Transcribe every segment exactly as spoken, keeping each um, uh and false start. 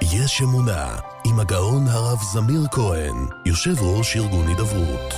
יש אמונה, עם הגאון הרב זמיר כהן, יושב ראש ארגון הידברות.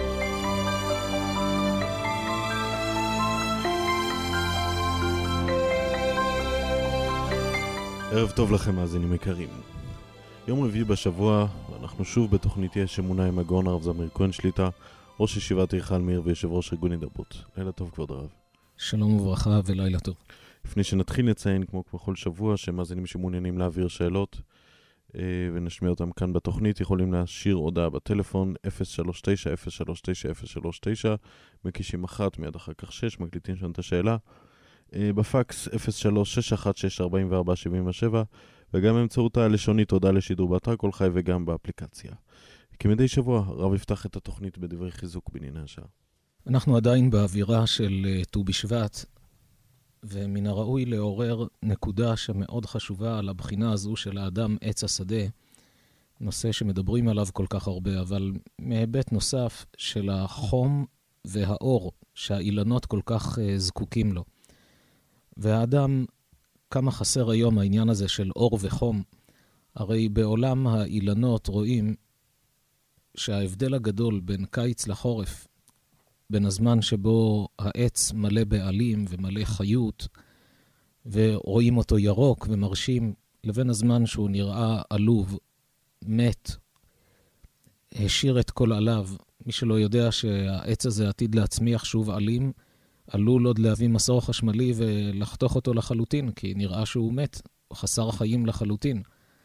ערב טוב לכם מאזינים יקרים. יום רביעי בשבוע, אנחנו שוב בתוכנית יש אמונה עם הגאון הרב זמיר כהן שליטה, ראש ישיבת היכל מאיר ויושב ראש ארגון הידברות. לילה טוב כבוד הרב. שלום וברכה ולילה טוב. לפני שנתחיל נציין כמו בכל שבוע שמאזינים שמעוניינים להעביר שאלות ונשמיע אותם כאן בתוכנית, יכולים להשאיר הודעה בטלפון אפס שלוש תשע אפס שלוש תשע אפס שלוש תשע, מקישים אחת מיד אחר כך שש, מקליטים שם את השאלה, בפקס אפס שלוש שש אחת שש ארבע ארבע שבע שבע, וגם באמצעות הלשונית הודעה לשידור באתר כל חי וגם באפליקציה. כמדי שבוע הרב יפתח את התוכנית בדברי חיזוק בענייני השעה. אנחנו עדיין באווירה של ט"ו בשבט, ומן הראוי לעורר נקודה שמאוד חשובה על הבחינה הזו של האדם עץ השדה, נושא שמדברים עליו כל כך הרבה, אבל מהיבט נוסף של החום והאור שהאילנות כל כך זקוקים לו. והאדם, כמה חסר היום העניין הזה של אור וחום, הרי בעולם האילנות רואים שההבדל הגדול בין קיץ לחורף, בין הזמן שבו העץ מלא בעלים ומלא חיות, ורואים אותו ירוק ומרשים, לבין הזמן שהוא נראה עלוב, מת, השאיר את כל עליו. מי שלא יודע שהעץ הזה עתיד להצמיח שוב עלים, עלול עוד להביא מסור חשמלי ולחתוך אותו לחלוטין, כי נראה שהוא מת, חסר חיים לחלוטין.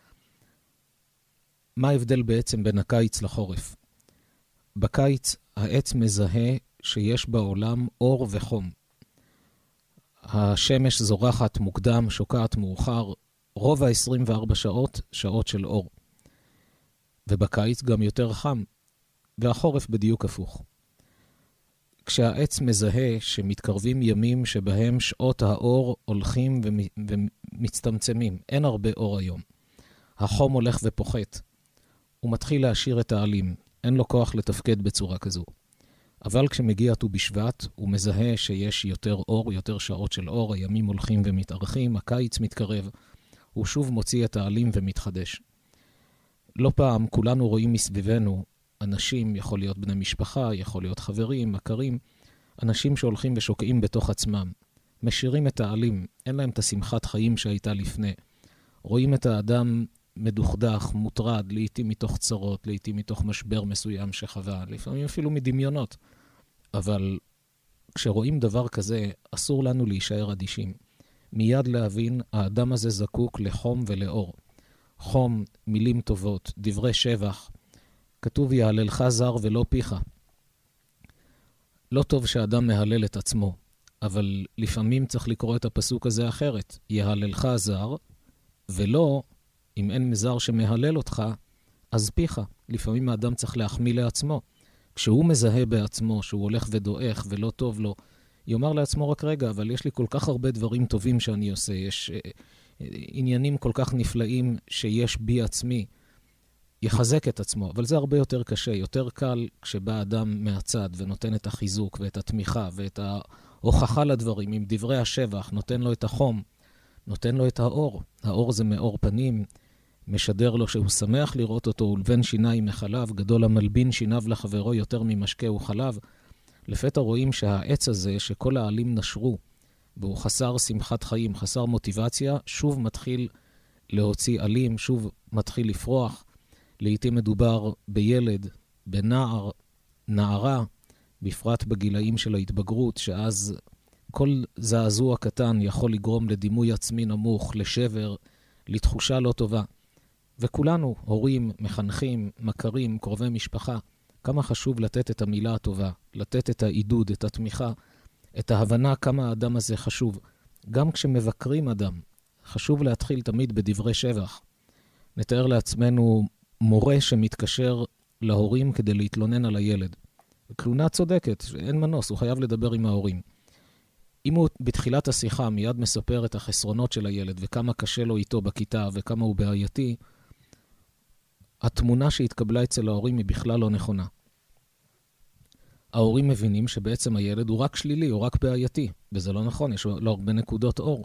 מה ההבדל בעצם בין הקיץ לחורף? בקיץ העץ מזהה שיש בעולם אור וחום. השמש זורחת מוקדם, שוקעת מאוחר, רוב ה-עשרים וארבע שעות, שעות של אור. ובקיץ גם יותר חם, והחורף בדיוק הפוך. כשהעץ מזהה שמתקרבים ימים שבהם שעות האור הולכים ומצטמצמים, אין הרבה אור היום. החום הולך ופוחת. הוא מתחיל להשאיר את העלים, אין לו כוח לתפקד בצורה כזו. אבל כשמגיע ט"ו בשבט, הוא מזהה שיש יותר אור, יותר שעות של אור, הימים הולכים ומתארכים, הקיץ מתקרב, הוא שוב מוציא את העלים ומתחדש. לא פעם כולנו רואים מסביבנו אנשים, יכול להיות בני משפחה, יכול להיות חברים, מכרים, אנשים שהולכים ושוקעים בתוך עצמם, משאירים את העלים, אין להם את השמחת חיים שהייתה לפני. רואים את האדם מדוכדך, מוטרד, לעתים מתוך צרות, לעתים מתוך משבר מסוים שחווה, לפעמים אפילו מדמיונות. אבל כשרואים דבר כזה, אסור לנו להישאר אדישים. מיד להבין, האדם הזה זקוק לחום ולאור. חום, מילים טובות, דברי שבח. כתוב יהללך זר ולא פיך. לא טוב שאדם מהלל את עצמו, אבל לפעמים צריך לקרוא את הפסוק הזה אחרת. יהללך זר ולא, אם אין מזר שמהלל אותך, אז פיך. לפעמים האדם צריך להחמיא לעצמו. כשהוא מזהה בעצמו, שהוא הולך ודועך ולא טוב לו, יאמר לעצמו רק רגע, אבל יש לי כל כך הרבה דברים טובים שאני עושה, יש אה, עניינים כל כך נפלאים שיש בי עצמי, יחזק את עצמו. אבל זה הרבה יותר קשה, יותר קל כשבא אדם מהצד ונותן את החיזוק ואת התמיכה ואת ההוכחה לדברים, עם דברי השבח, נותן לו את החום, נותן לו את האור. האור זה מאור פנים, משדר לו שהוא שמח לראות אותו, ולבן שיניים מחלב, גדול המלבין שיניו לחברו יותר ממשקה וחלב. לפתע רואים שהעץ הזה, שכל העלים נשרו, והוא חסר שמחת חיים, חסר מוטיבציה, שוב מתחיל להוציא עלים, שוב מתחיל לפרוח. לעתים מדובר בילד, בנער, נערה, בפרט בגילאים של ההתבגרות, שאז כל זעזוע קטן יכול לגרום לדימוי עצמי נמוך, לשבר, לתחושה לא טובה. וכולנו, הורים, מחנכים, מכרים, קרובי משפחה, כמה חשוב לתת את המילה הטובה, לתת את העידוד, את התמיכה, את ההבנה כמה האדם הזה חשוב. גם כשמבקרים אדם, חשוב להתחיל תמיד בדברי שבח. נתאר לעצמנו מורה שמתקשר להורים כדי להתלונן על הילד. תלונה צודקת, אין מנוס, הוא חייב לדבר עם ההורים. אם הוא בתחילת השיחה מיד מספר את החסרונות של הילד וכמה קשה לו איתו בכיתה וכמה הוא בעייתי, התמונה שהתקבלה אצל ההורים היא בכלל לא נכונה. ההורים מבינים שבעצם הילד הוא רק שלילי, הוא רק בעייתי, וזה לא נכון, יש לו הרבה נקודות אור.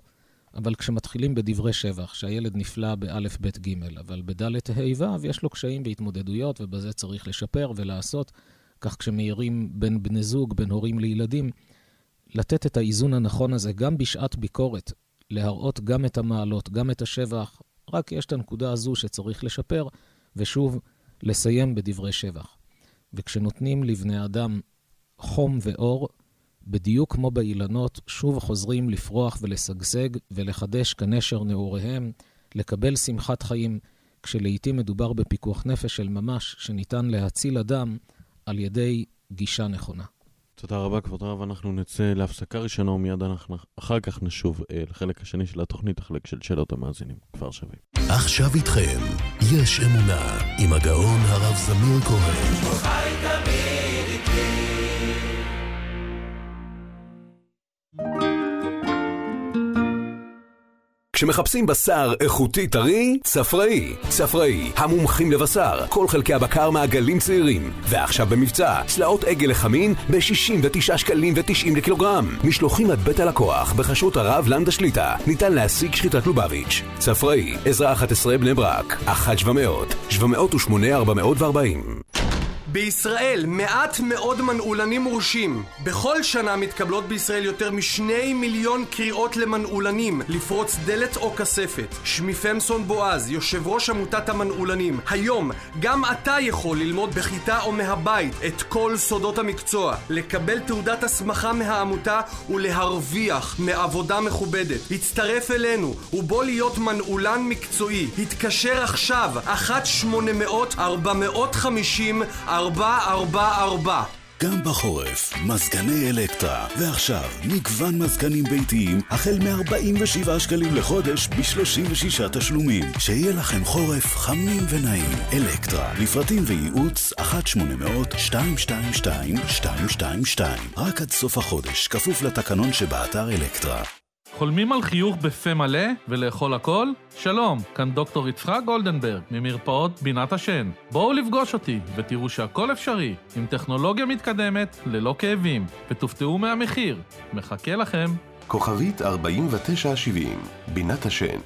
אבל כשמתחילים בדברי שבח, שהילד נפלא באלף בית ג' אבל בדלת ה' ו' יש לו קשיים בהתמודדויות, ובזה צריך לשפר ולעשות, כך כשמאירים בין בני זוג, בין הורים לילדים, לתת את האיזון הנכון הזה גם בשעת ביקורת, להראות גם את המעלות, גם את השבח, רק יש את הנקודה הזו שצריך לשפר, ושוב לסיים בדברי שבח. וכשנותנים לבני אדם חום ואור, בדיוק כמו באילנות, שוב חוזרים לפרוח ולסגסג ולחדש כנשר נעוריהם, לקבל שמחת חיים, כשלעיתים מדובר בפיקוח נפש של ממש, שניתן להציל אדם על ידי גישה נכונה. תודה רבה, כבוד הרב. אנחנו נצא להפסקה ראשונה ומיד אנחנו אחר כך נשוב אה, לחלק השני של התוכנית, החלק של שאלות המאזינים. כבר שווה. עכשיו איתכם, יש אמונה, עם הגאון הרב זמיר כהן. חי תמיד איתי. כשמחפשים בשר איכותי טרי, צפראי. צפראי, המומחים לבשר, כל חלקי הבקר מעגלים צעירים. ועכשיו במבצע, צלעות עגל לחמין ב-שישים ותשעה שקלים ותשעים לקילוגרם. משלוחים עד בית הלקוח, בחשות הרב לנדה שליטה. ניתן להשיג שחיטת לובביץ'. צפראי, עזרה אחת עשרה בני ברק, אחת שבע מאות, שבע מאות ושמונה ארבע מאות וארבעים. בישראל מעט מאוד מנעולנים מורשים. בכל שנה מתקבלות בישראל יותר משני מיליון קריאות למנעולנים לפרוץ דלת או כספת. שמי פמסון בועז, יושב ראש עמותת המנעולנים. היום גם אתה יכול ללמוד בכיתה או מהבית את כל סודות המקצוע, לקבל תעודת הסמכה מהעמותה ולהרוויח מעבודה מכובדת. הצטרף אלינו ובוא להיות מנעולן מקצועי. התקשר עכשיו אחת שמונה מאות ארבע מאות וחמישים ארבע ארבע ארבע. גם בחורף, מזגני אלקטרה, ועכשיו מגוון מזגנים ביתיים החל מ-ארבעים ושבעה שקלים לחודש ב-שלושים ושישה תשלומים. שיהיה לכם חורף חמים ונעים. אלקטרה, לפרטים וייעוץ אחת שמונה מאות שתיים שתיים שתיים שתיים שתיים שתיים. רק עד סוף החודש, כפוף לתקנון שבאתר אלקטרה. חולמים על חיוך בפה מלא ולאכול הכל? שלום, כאן דוקטור יצחק גולדנברג ממרפאות בינת השן. בואו לפגוש אותי ותראו שהכל אפשרי עם טכנולוגיה מתקדמת ללא כאבים, ותופתעו מהמחיר. מחכה לכם. כוכבית ארבעים ותשע שבעים, בינת השן.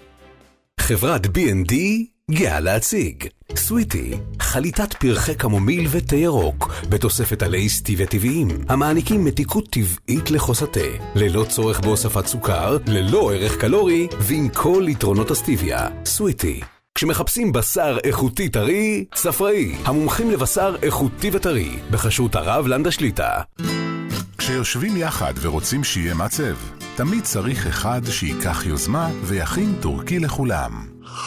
חברת בי אנד די גאה להציג סוויטי, חליטת פרחי קמומיל ותה ירוק, בתוספת עלי סטיביה טבעיים, המעניקים מתיקות טבעית לחוס התה, ללא צורך בהוספת סוכר, ללא ערך קלורי, ועם כל יתרונות הסטיביה. סוויטי. כשמחפשים בשר איכותי טרי, צפראי, המומחים לבשר איכותי וטרי, בחשות הרב לנדה שליטה. כשיושבים יחד ורוצים שיהיה מצב, תמיד צריך אחד שיקח יוזמה ויכין טורקי לכולם.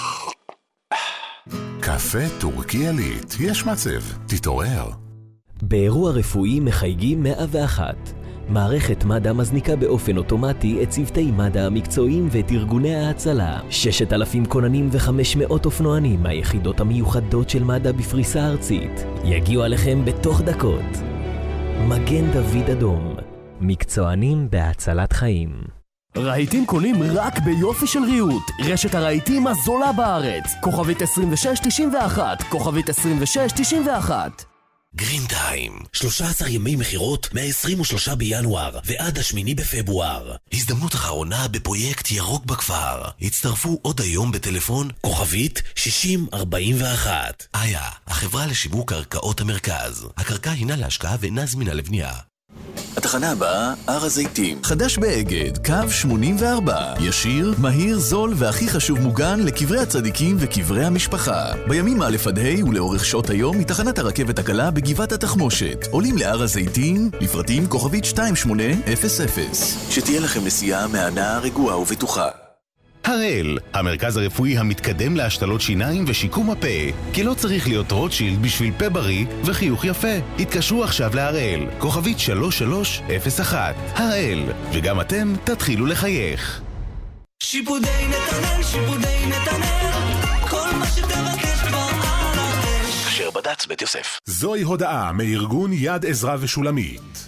קפה טורקי עילית, יש מצב, תתעורר. באירוע רפואי מחייגים מאה ואחת. מערכת מד"א מזניקה באופן אוטומטי את צוותי מד"א המקצועיים ואת ארגוני ההצלה. ששת אלפים כוננים וחמש מאות אופנוענים מהיחידות המיוחדות של מד"א בפריסה ארצית יגיעו עליכם בתוך דקות. מגן דוד אדום, מקצוענים בהצלת חיים. רהיטים קונים רק ביופי של ריהוט. רשת הרהיטים הזולה בארץ. כוכבית עשרים ושש תשעים ואחת, כוכבית עשרים ושש תשעים ואחת. גרין טיים, שלושה עשר ימי מחירות מה-עשרים ושלושה בינואר ועד השמיני בפברואר. הזדמנות אחרונה בפרויקט ירוק בכפר. הצטרפו עוד היום בטלפון כוכבית שישים ארבעים ואחת. איה, החברה לשיווק קרקעות המרכז. הקרקע הינה להשקעה ואינה זמינה לבנייה. התחנה הבאה, הר הזיתים. חדש באגד, קו שמונים וארבע. ישיר, מהיר, זול והכי חשוב מוגן לקברי הצדיקים וקברי המשפחה. בימים א' עד ה' ולאורך שעות היום מתחנת הרכבת הקלה בגבעת התחמושת. עולים להר הזיתים, לפרטים כוכבית שתיים שמונה אפס אפס. שתהיה לכם נסיעה מהנה רגועה ובטוחה. הראל, המרכז הרפואי המתקדם להשתלות שיניים ושיקום הפה. כי לא צריך להיות רוטשילד בשביל פה בריא וחיוך יפה. התקשרו עכשיו להראל, כוכבית שלוש שלוש אפס אחת. הראל, וגם אתם תתחילו לחייך. שיפודי נתנאל, שיפודי נתנאל, כל מה שתבקש כבר על האש. אשר בד"ץ בית יוסף. זוהי הודעה מארגון יד עזרא ושולמית.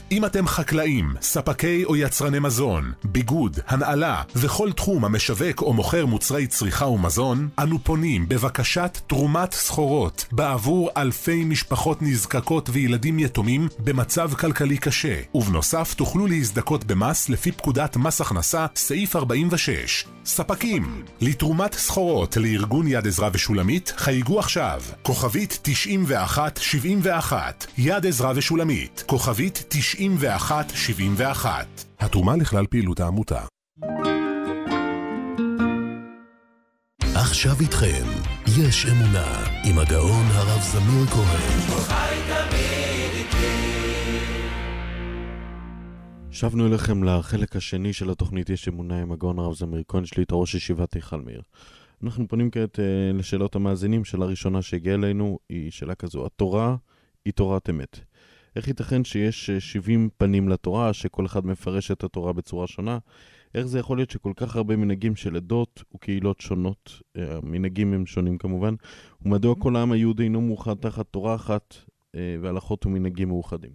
אם אתם חקלאים, ספקי או יצרני מזון, ביגוד, הנעלה וכל תחום המשווק או מוכר מוצרי צריכה ומזון, אנו פונים בבקשת תרומת סחורות בעבור אלפי משפחות נזקקות וילדים יתומים במצב כלכלי קשה, ובנוסף תוכלו להזדכות במס לפי פקודת מס הכנסה סעיף ארבעים ושש. ספקים, לתרומת סחורות לארגון יד עזרא ושולמית חייגו עכשיו, כוכבית תשעים ואחת שבעים ואחת, יד עזרא ושולמית, כוכבית תשעים ואחת שבעים ואחת. התרומה לכלל פעילות העמותה. עכשיו איתכם, יש אמונה, עם הגאון הרב זמיר כהן. שבנו אליכם לחלק השני של התוכנית יש אמונה עם הגאון הרב זמיר כהן, שליט ראש ישיבת היכל מאיר. אנחנו פונים כעת אה, לשאלות המאזינים. שאלה הראשונה שהגיעה אלינו היא שאלה כזו: התורה היא תורת אמת. איך ייתכן שיש שבעים פנים לתורה, שכל אחד מפרש את התורה בצורה שונה? איך זה יכול להיות שכל כך הרבה מנהגים של עדות וקהילות שונות, המנהגים הם שונים כמובן, ומדוע כל העם היהודי אינו מאוחד תחת תורה אחת והלכות ומנהגים מאוחדים?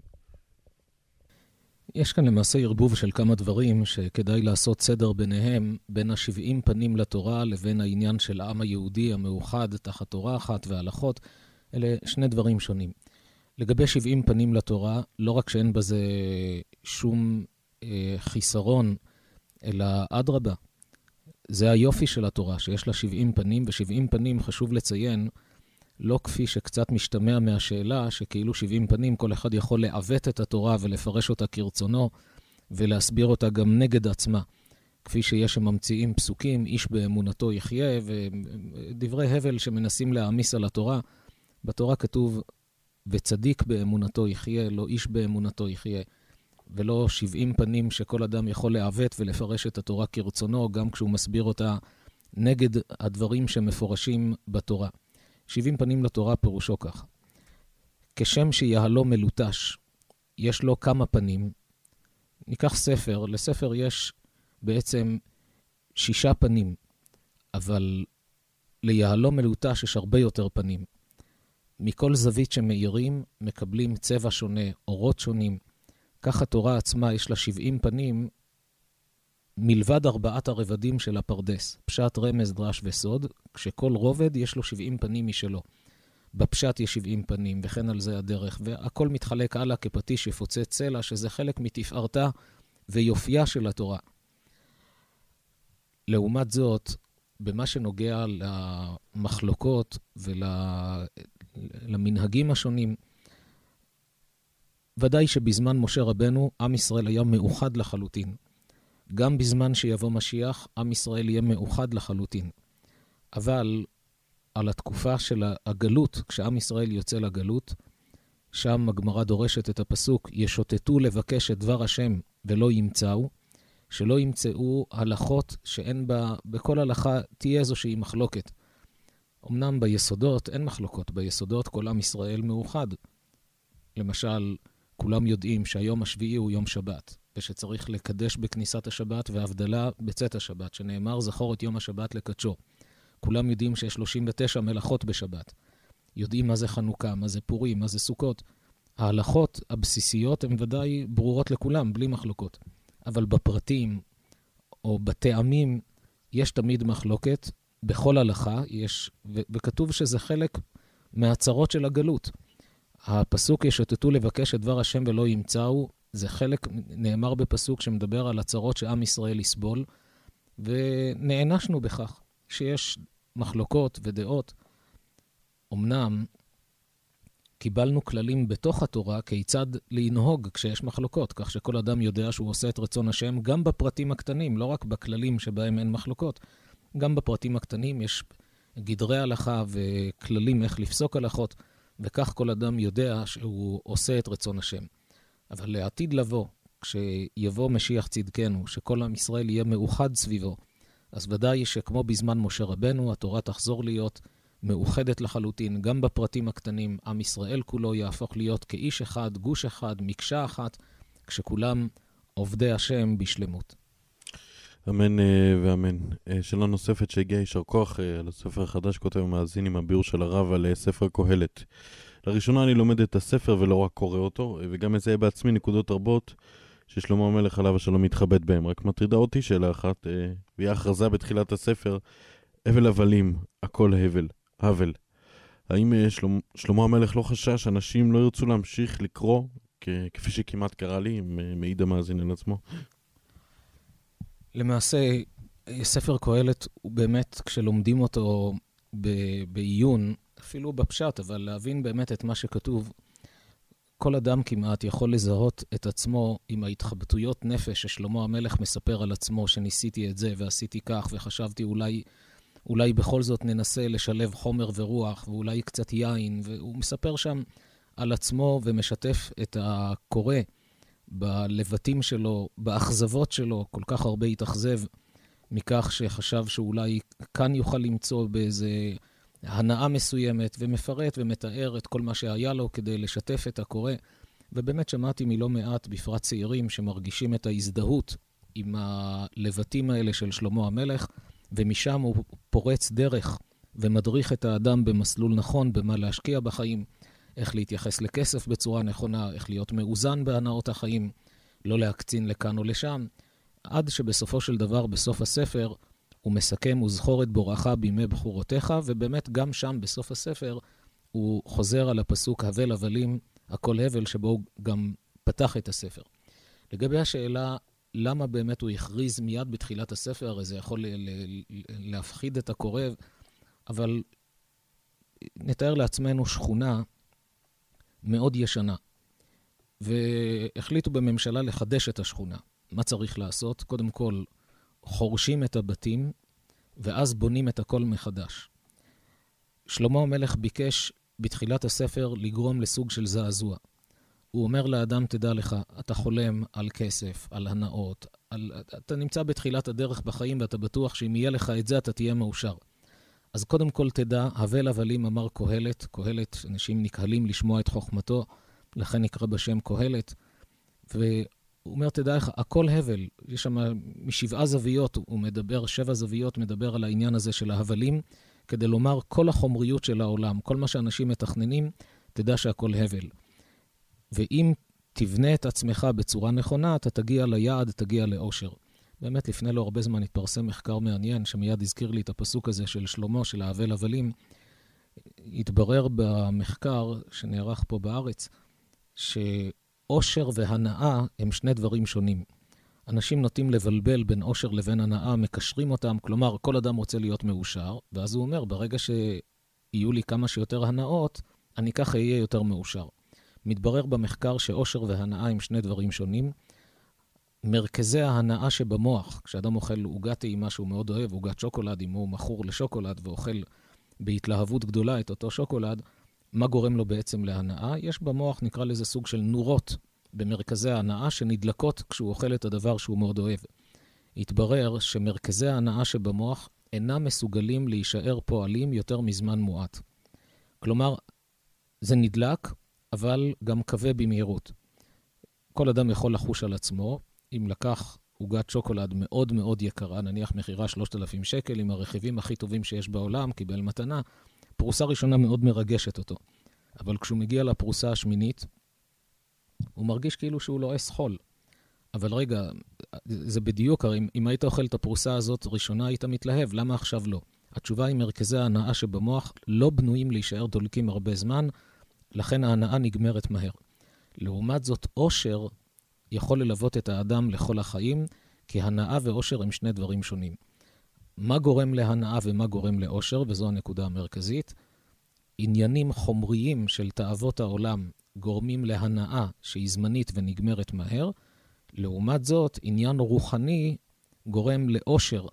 יש כאן למעשה ערבוב של כמה דברים שכדאי לעשות סדר ביניהם, בין השבעים פנים לתורה לבין העניין של העם היהודי המאוחד תחת תורה אחת והלכות. אלה שני דברים שונים. לגבי שבעים פנים לתורה, לא רק שאין בזה שום אה, חיסרון, אלא אדרבה. זה היופי של התורה, שיש לה שבעים פנים, ושבעים פנים חשוב לציין, לא כפי שקצת משתמע מהשאלה, שכאילו שבעים פנים כל אחד יכול לעוות את התורה ולפרש אותה כרצונו, ולהסביר אותה גם נגד עצמה. כפי שיש שממציאים פסוקים, איש באמונתו יחיה, ודברי הבל שמנסים להעמיס על התורה. בתורה כתוב, וצדיק באמונתו יחיה, לא איש באמונתו יחיה, ולא שבעים פנים שכל אדם יכול לעוות ולפרש את התורה כרצונו, גם כשהוא מסביר אותה נגד הדברים שמפורשים בתורה. שבעים פנים לתורה פירושו כך: כשם שיהלום מלוטש, יש לו כמה פנים. ניקח ספר, לספר יש בעצם שישה פנים, אבל ליהלום מלוטש יש הרבה יותר פנים. מכל זווית שמאירים מקבלים צבע שונה, אורות שונים. כך התורה עצמה יש לה שבעים פנים, מלבד ארבעת הרבדים של הפרדס, פשט, רמז, דרש וסוד, כשכל רובד יש לו שבעים פנים משלו. בפשט יש שבעים פנים, וכן על זה הדרך, והכל מתחלק הלאה כפטיש יפוצץ צלע, שזה חלק מתפארתה ויופייה של התורה. לעומת זאת, במה שנוגע למחלוקות ולמנהגים השונים, ודאי שבזמן משה רבנו, עם ישראל היה מאוחד לחלוטין. גם בזמן שיבוא משיח, עם ישראל יהיה מאוחד לחלוטין. אבל על התקופה של הגלות, כשעם ישראל יוצא לגלות, שם הגמרא דורשת את הפסוק, ישוטטו לבקש את דבר השם ולא ימצאו, שלא ימצאו הלכות שאין בה, בכל הלכה תהיה איזושהי מחלוקת. אמנם ביסודות אין מחלוקות, ביסודות כל עם ישראל מאוחד. למשל, כולם יודעים שהיום השביעי הוא יום שבת, ושצריך לקדש בכניסת השבת והבדלה בצאת השבת, שנאמר זכור את יום השבת לקדשו. כולם יודעים שיש שלושים ותשע מלאכות בשבת. יודעים מה זה חנוכה, מה זה פורים, מה זה סוכות. ההלכות הבסיסיות הן ודאי ברורות לכולם, בלי מחלוקות. אבל בפרטים או בטעמים יש תמיד מחלוקת, בכל הלכה יש, ו- וכתוב שזה חלק מהצרות של הגלות. הפסוק ישוטטו לבקש את דבר השם ולא ימצאו, זה חלק, נאמר בפסוק שמדבר על הצרות שעם ישראל יסבול, ונענשנו בכך שיש מחלוקות ודעות. אמנם קיבלנו כללים בתוך התורה כיצד לנהוג כשיש מחלוקות, כך שכל אדם יודע שהוא עושה את רצון השם גם בפרטים הקטנים, לא רק בכללים שבהם אין מחלוקות. גם בפרטים הקטנים יש גדרי הלכה וכללים איך לפסוק הלכות, וכך כל אדם יודע שהוא עושה את רצון השם. אבל לעתיד לבוא, כשיבוא משיח צדקנו, שכל עם ישראל יהיה מאוחד סביבו, אז ודאי שכמו בזמן משה רבנו, התורה תחזור להיות מאוחדת לחלוטין, גם בפרטים הקטנים, עם ישראל כולו יהפוך להיות כאיש אחד, גוש אחד, מקשה אחת, כשכולם עובדי השם בשלמות. אמן ואמן. שאלה נוספת שהגיעה יישר כוח על הספר החדש, כותב המאזין עם הביאור של הרב על ספר קהלת. לראשונה אני לומד את הספר ולא רק קורא אותו, וגם מזהה בעצמי נקודות רבות ששלמה המלך עליו השלום מתחבט בהם. רק מטרידה אותי שאלה אחת, והיא הכרזה בתחילת הספר, הבל הבלים, הכל הבל, הבל. האם שלמה, שלמה המלך לא חשש שאנשים לא ירצו להמשיך לקרוא, כפי שכמעט קרה לי, מעיד המאזין על עצמו? למעשה, ספר קהלת הוא באמת, כשלומדים אותו בעיון, אפילו בפשט, אבל להבין באמת את מה שכתוב, כל אדם כמעט יכול לזהות את עצמו עם ההתחבטויות נפש ששלמה המלך מספר על עצמו, שניסיתי את זה ועשיתי כך, וחשבתי אולי, אולי בכל זאת ננסה לשלב חומר ורוח, ואולי קצת יין, והוא מספר שם על עצמו ומשתף את הקורא בלבטים שלו, באכזבות שלו, כל כך הרבה התאכזב מכך שחשב שאולי כאן יוכל למצוא באיזה הנאה מסוימת, ומפרט ומתאר את כל מה שהיה לו כדי לשתף את הקורא. ובאמת שמעתי מלא מעט, בפרט צעירים, שמרגישים את ההזדהות עם הלבטים האלה של שלמה המלך, ומשם הוא פורץ דרך ומדריך את האדם במסלול נכון, במה להשקיע בחיים, איך להתייחס לכסף בצורה נכונה, איך להיות מאוזן בהנאות החיים, לא להקצין לכאן או לשם, עד שבסופו של דבר, בסוף הספר, הוא מסכם וזכור את בורך בימי בחורותיך, ובאמת גם שם בסוף הספר הוא חוזר על הפסוק הבל הבלים, הכל הבל, שבו הוא גם פתח את הספר. לגבי השאלה, למה באמת הוא הכריז מיד בתחילת הספר, הרי זה יכול להפחיד את הקורא, אבל נתאר לעצמנו שכונה מאוד ישנה, והחליטו בממשלה לחדש את השכונה. מה צריך לעשות? קודם כל, חורשים את הבתים, ואז בונים את הכל מחדש. שלמה המלך ביקש בתחילת הספר לגרום לסוג של זעזוע. הוא אומר לאדם, תדע לך, אתה חולם על כסף, על הנאות, על... אתה נמצא בתחילת הדרך בחיים, ואתה בטוח שאם יהיה לך את זה, אתה תהיה מאושר. אז קודם כל תדע, הבל הבלים אמר קהלת, קהלת, אנשים נקהלים לשמוע את חוכמתו, לכן נקרא בשם קהלת, והוא אומר, תדע לך, הכל הבל, יש שם משבעה זוויות, הוא מדבר, שבע זוויות, מדבר על העניין הזה של ההבלים, כדי לומר כל החומריות של העולם, כל מה שאנשים מתכננים, תדע שהכל הבל. ואם תבנה את עצמך בצורה נכונה, אתה תגיע ליעד, תגיע לאושר. באמת לפני לא הרבה זמן התפרסם מחקר מעניין, שמיד הזכיר לי את הפסוק הזה של שלמה, של ההבל הבלים. התברר במחקר שנערך פה בארץ, שאושר והנאה הם שני דברים שונים. אנשים נוטים לבלבל בין אושר לבין הנאה, מקשרים אותם, כלומר כל אדם רוצה להיות מאושר, ואז הוא אומר, ברגע שיהיו לי כמה שיותר הנאות, אני ככה אהיה יותר מאושר. מתברר במחקר שאושר והנאה הם שני דברים שונים. מרכזי ההנאה שבמוח, כשאדם אוכל עוגת טעימה שהוא מאוד אוהב, עוגת שוקולד, אם הוא מכור לשוקולד ואוכל בהתלהבות גדולה את אותו שוקולד, מה גורם לו בעצם להנאה? יש במוח, נקרא לזה סוג של נורות במרכזי ההנאה שנדלקות כשהוא אוכל את הדבר שהוא מאוד אוהב. התברר שמרכזי ההנאה שבמוח אינם מסוגלים להישאר פועלים יותר מזמן מועט. כלומר, זה נדלק, אבל גם קווה במהירות. כל אדם יכול לחוש על עצמו, אם לקח עוגת שוקולד מאוד מאוד יקרה, נניח מחירה שלושת אלפים שקל, עם הרכיבים הכי טובים שיש בעולם, קיבל מתנה, פרוסה ראשונה מאוד מרגשת אותו. אבל כשהוא מגיע לפרוסה השמינית, הוא מרגיש כאילו שהוא לא עש חול. אבל רגע, זה בדיוק, הרי אם היית אוכל את הפרוסה הזאת ראשונה, היית מתלהב, למה עכשיו לא? התשובה היא מרכזי ההנאה שבמוח לא בנויים להישאר דולקים הרבה זמן, לכן ההנאה נגמרת מהר. לעומת זאת, אושר יכול ללוות את האדם לכל החיים, כי הנאה ואושר הם שני דברים שונים. מה גורם להנאה ומה גורם לאושר, וזו הנקודה המרכזית. עניינים חומריים של תאוות העולם גורמים להנאה שהיא זמנית ונגמרת מהר, לעומת זאת, עניין רוחני גורם לאושר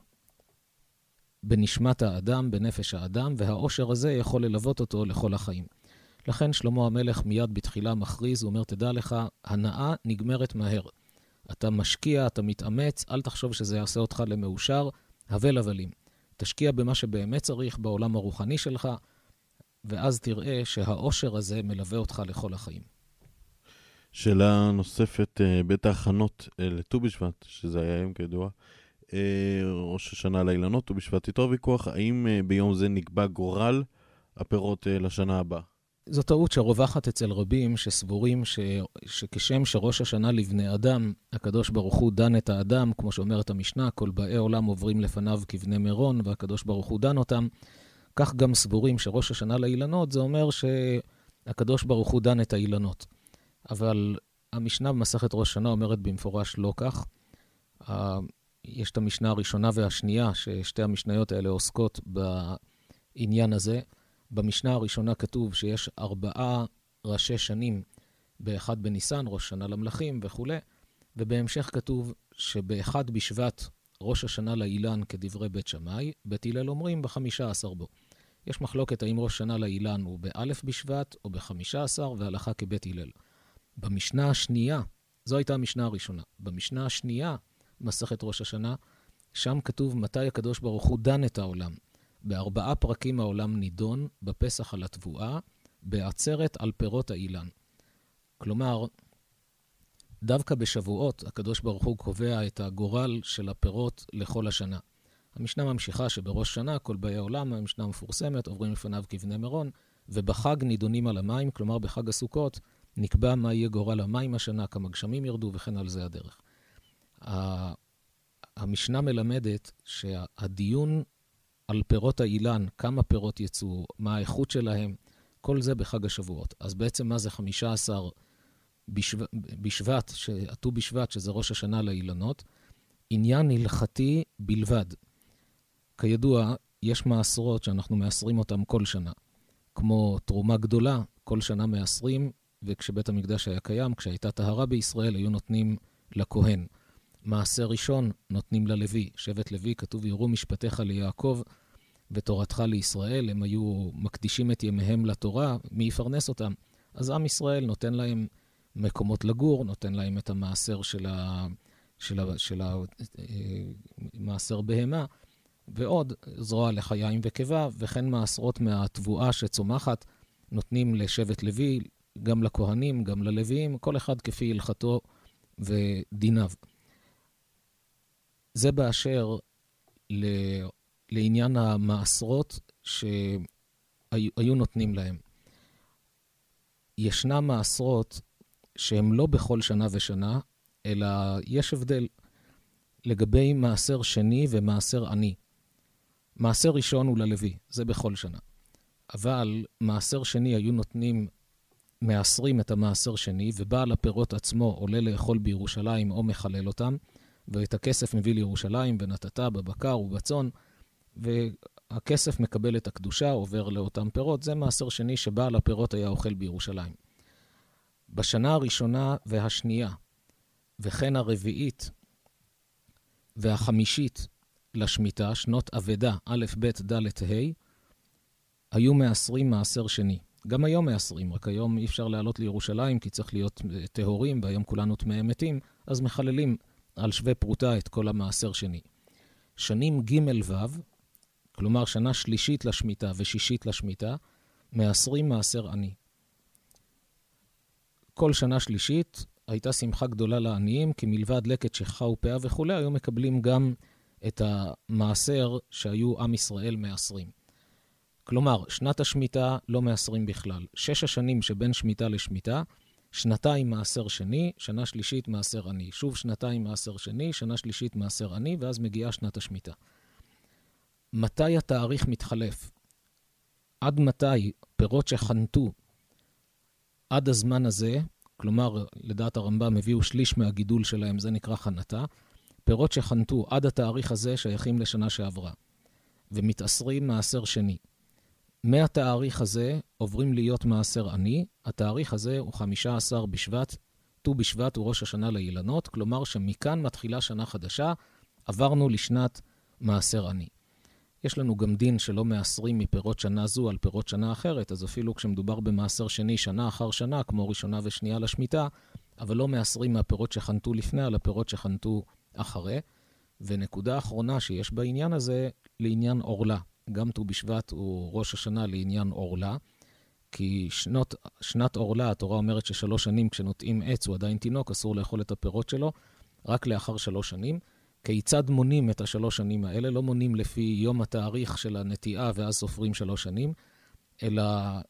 בנשמת האדם, בנפש האדם, והאושר הזה יכול ללוות אותו לכל החיים. לכן שלמה המלך מיד בתחילה מכריז, הוא אומר, תדע לך, הנאה נגמרת מהר. אתה משקיע, אתה מתאמץ, אל תחשוב שזה יעשה אותך למאושר, הבל הבלים. תשקיע במה שבאמת צריך בעולם הרוחני שלך, ואז תראה שהאושר הזה מלווה אותך לכל החיים. שאלה נוספת, בית ההכנות לט"ו בשבט, שזה היה היום כידוע, ראש השנה לאילנות, ט"ו בשבט, איתו ויכוח, האם ביום זה נקבע גורל הפירות לשנה הבאה? זו טעות שרווחת אצל רבים שסבורים ש... שכשם שראש השנה לבני אדם, הקדוש ברוך הוא דן את האדם, כמו שאומרת המשנה, כל באי עולם עוברים לפניו כבני מירון, והקדוש ברוך הוא דן אותם. כך גם סבורים שראש השנה לאילנות, זה אומר שהקדוש ברוך הוא דן את האילנות. אבל המשנה במסכת ראש השנה אומרת במפורש לא כך. יש את המשנה הראשונה והשנייה, ששתי המשניות האלה עוסקות בעניין הזה. במשנה הראשונה כתוב שיש ארבעה ראשי שנים, באחד בניסן, ראש שנה למלכים וכו'. ובהמשך כתוב שבאחד בשבט ראש השנה לאילן כדברי בית שמאי, בית הלל אומרים בחמישה עשר בו. יש מחלוקת האם ראש שנה לאילן הוא באלף בשבט או בחמישה עשר, והלכה כבית הלל. במשנה השנייה, זו הייתה המשנה הראשונה, במשנה השנייה, מסכת ראש השנה, שם כתוב מתי הקדוש ברוך הוא דן את העולם. בארבעה פרקים העולם נידון, בפסח על התבואה, בעצרת על פירות האילן. כלומר, דווקא בשבועות הקדוש ברוך הוא קובע את הגורל של הפירות לכל השנה. המשנה ממשיכה שבראש שנה, כל באי העולם, המשנה מפורסמת, עוברים לפניו כבני מירון, ובחג נידונים על המים, כלומר בחג הסוכות, נקבע מה יהיה גורל המים השנה, כמה גשמים ירדו וכן על זה הדרך. המשנה מלמדת שהדיון על פירות האילן, כמה פירות יצאו, מה האיכות שלהם, כל זה בחג השבועות. אז בעצם מה זה חמישה עשר בשבט, בשבט שעתו בשבט, שזה ראש השנה לאילנות, עניין הלכתי בלבד. כידוע, יש מעשרות שאנחנו מעשרים אותם כל שנה. כמו תרומה גדולה, כל שנה מעשרים, וכשבית המקדש היה קיים, כשהייתה טהרה בישראל, היו נותנים לכהן. מעשר ראשון נותנים ללוי. שבט לוי כתוב, יראו משפטיך ליעקב ותורתך לישראל. הם היו מקדישים את ימיהם לתורה, מי יפרנס אותם? אז עם ישראל נותן להם מקומות לגור, נותן להם את המעשר של ה... של ה... של ה... מעשר בהמה, ועוד זרוע לחיים וקיבה, וכן מעשרות מהתבואה שצומחת, נותנים לשבט לוי, גם לכהנים, גם ללוויים, כל אחד כפי הלכתו ודיניו. זה באשר ל... לעניין המעשרות שהיו נותנים להם. ישנם מעשרות שהם לא בכל שנה ושנה, אלא יש הבדל לגבי מעשר שני ומעשר עני. מעשר ראשון הוא ללוי, זה בכל שנה. אבל מעשר שני היו נותנים, מעשרים את המעשר שני, ובעל הפירות עצמו עולה לאכול בירושלים או מחלל אותם, ואת הכסף מביא לירושלים ונתתה בבקר ובצאן, והכסף מקבל את הקדושה, עובר לאותם פירות. זה מעשר שני שבעל הפירות היה אוכל בירושלים. בשנה הראשונה והשנייה, וכן הרביעית והחמישית לשמיטה, שנות עבדה, א', ב', ד', ה', היו מעשרים מעשר שני. גם היום מעשרים, רק היום אי אפשר לעלות לירושלים, כי צריך להיות טהורים, והיום כולנו טמאי מתים, אז מחללים על שווה פרוטה את כל המעשר שני. שנים ג' ו', כלומר שנה שלישית לשמיטה ושישית לשמיטה, מעשרים מעשר עני. כל שנה שלישית הייתה שמחה גדולה לעניים, כי מלבד לקט שכחה ופאה וכו', היו מקבלים גם את המעשר שהיו עם ישראל מעשרים. כלומר, שנת השמיטה לא מעשרים בכלל. שש השנים שבין שמיטה לשמיטה, שנתיים מעשר שני, שנה שלישית מעשר עני. שוב שנתיים מעשר שני, שנה שלישית מעשר עני, ואז מגיעה שנת השמיטה. מתי התאריך מתחלף? עד מתי פירות שחנתו עד הזמן הזה, כלומר, לדעת הרמב"ם הביאו שליש מהגידול שלהם, זה נקרא חנתה, פירות שחנתו עד התאריך הזה שייכים לשנה שעברה, ומתעשרים מעשר שני. מהתאריך הזה עוברים להיות מעשר עני, התאריך הזה הוא חמישה עשר בשבט, ט"ו בשבט הוא ראש השנה לאילנות, כלומר שמכאן מתחילה שנה חדשה, עברנו לשנת מעשר עני. יש לנו גם דין שלא מעשרים מפירות שנה זו על פירות שנה אחרת, אז אפילו כשמדובר במעשר שני שנה אחר שנה, כמו ראשונה ושנייה לשמיטה, אבל לא מעשרים מהפירות שחנתו לפני על הפירות שחנתו אחרי. ונקודה אחרונה שיש בעניין הזה, לעניין אורלה. גם ט"ו בשבט הוא ראש השנה לעניין אורלה, כי שנות, שנת אורלה, התורה אומרת ששלוש שנים כשנוטעים עץ הוא עדיין תינוק, אסור לאכול את הפירות שלו, רק לאחר שלוש שנים. כיצד מונים את השלוש שנים האלה? לא מונים לפי יום התאריך של הנטיעה ואז סופרים שלוש שנים, אלא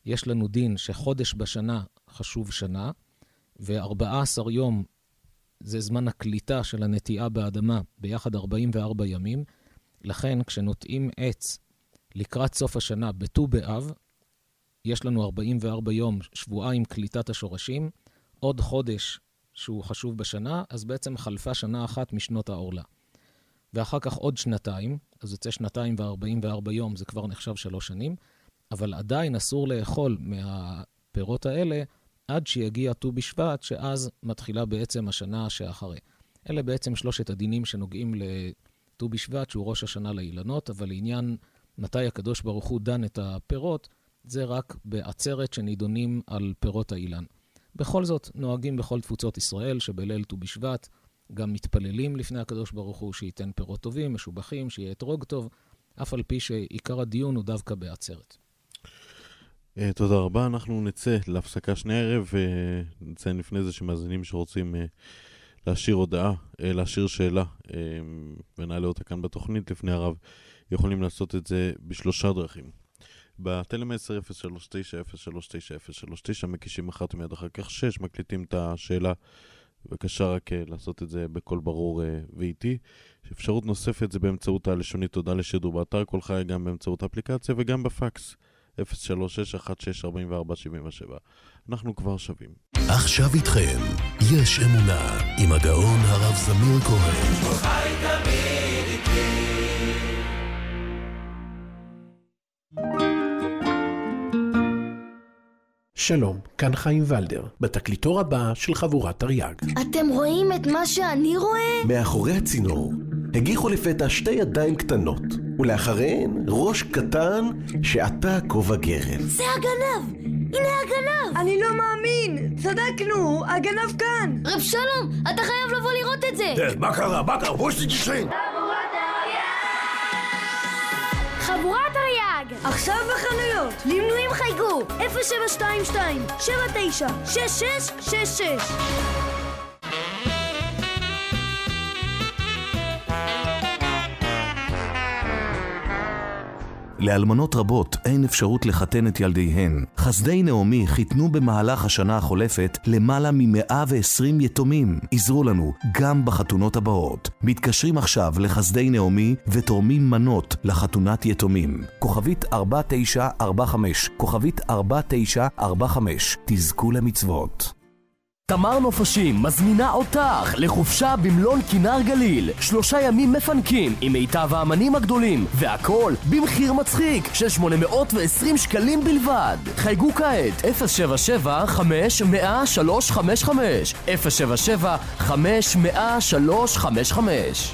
יש לנו דין שחודש בשנה חשוב שנה, ו-ארבעה עשר יום זה זמן הקליטה של הנטיעה באדמה, ביחד ארבעים וארבעה ימים. לכן, כשנוטעים עץ לקראת סוף השנה, בט"ו באב, יש לנו ארבעים וארבעה יום, שבועיים קליטת השורשים, עוד חודש שהוא חשוב בשנה, אז בעצם חלפה שנה אחת משנות העורלה. ואחר כך עוד שנתיים, אז יוצא שנתיים וארבעים וארבעה יום, זה כבר נחשב שלוש שנים, אבל עדיין אסור לאכול מהפירות האלה, עד שיגיע ט"ו בשבט, שאז מתחילה בעצם השנה שאחרי. אלה בעצם שלושת הדינים שנוגעים לט"ו בשבט, שהוא ראש השנה לאילנות, אבל לעניין מתי הקדוש ברוך הוא דן את הפירות, זה רק בעצרת שנידונים על פירות האילן. בכל זאת, נוהגים בכל תפוצות ישראל, שבליל ט"ו בשבט, גם מתפללים לפני הקדוש ברוך הוא, שייתן פירות טובים, משובחים, שיהיה אתרוג טוב, אף על פי שעיקר הדיון הוא דווקא בעצרת. תודה רבה, אנחנו נצא להפסקה שני ערב, ונציין לפני זה שמאזינים שרוצים להשאיר הודעה, להשאיר שאלה, ונעלה אותה כאן בתוכנית לפני הרב, יכולים לעשות את זה בשלושה דרכים. בטלם עשר אפס שלוש תשע אפס שלוש תשע אפס שלוש תשע מקישים אחת ומיד אחר כך שש, מקליטים את השאלה, בבקשה רק לעשות את זה בקול ברור ואיטי. אפשרות נוספת זה באמצעות הלשונית תודה לשידור באתר כל חי, גם באמצעות האפליקציה וגם בפקס אפס שלוש שש אחת שש ארבע ארבע שבע שבע. אנחנו כבר שווים. עכשיו איתכם, יש אמונה עם הגאון הרב זמיר כהן. חי תמיד איתי. שלום, כאן חיים ולדר, בתקליטור הבא של חבורת תרי"ג. אתם רואים את מה שאני רואה? מאחורי הצינור הגיחו לפתע שתי ידיים קטנות, ולאחריהן ראש קטן שעתה כובע גרב. זה הגנב! הנה הגנב! אני לא מאמין! צדקנו! הגנב כאן! רב שלום, אתה חייב לבוא לראות את זה! מה קרה? מה קרה? בוא שתגישן! חבורת תרי"ג! עכשיו בחנויות! למנויים חייגו! אפס שבע שתיים שתיים שבע תשע שש שש שש שש. לאלמנות רבות אין אפשרות לחתן את ילדיהן. חסדי נעמי חיתנו במהלך השנה החולפת למעלה מ-מאה ועשרים יתומים. עזרו לנו גם בחתונות הבאות. מתקשרים עכשיו לחסדי נעמי ותורמים מנות לחתונת יתומים. כוכבית ארבע תשע ארבע חמש, כוכבית ארבע תשע ארבע חמש. תזכו למצוות. תמר נופשים מזמינה אותך לחופשה במלון כינר גליל. שלושה ימים מפנקים עם מיטב האמנים הגדולים, והכל במחיר מצחיק של שמונה מאות ועשרים שקלים בלבד. חייגו כעת אפס שבע שבע חמש מאה שלוש חמש חמש, אפס שבע שבע חמש מאה שלוש חמש חמש.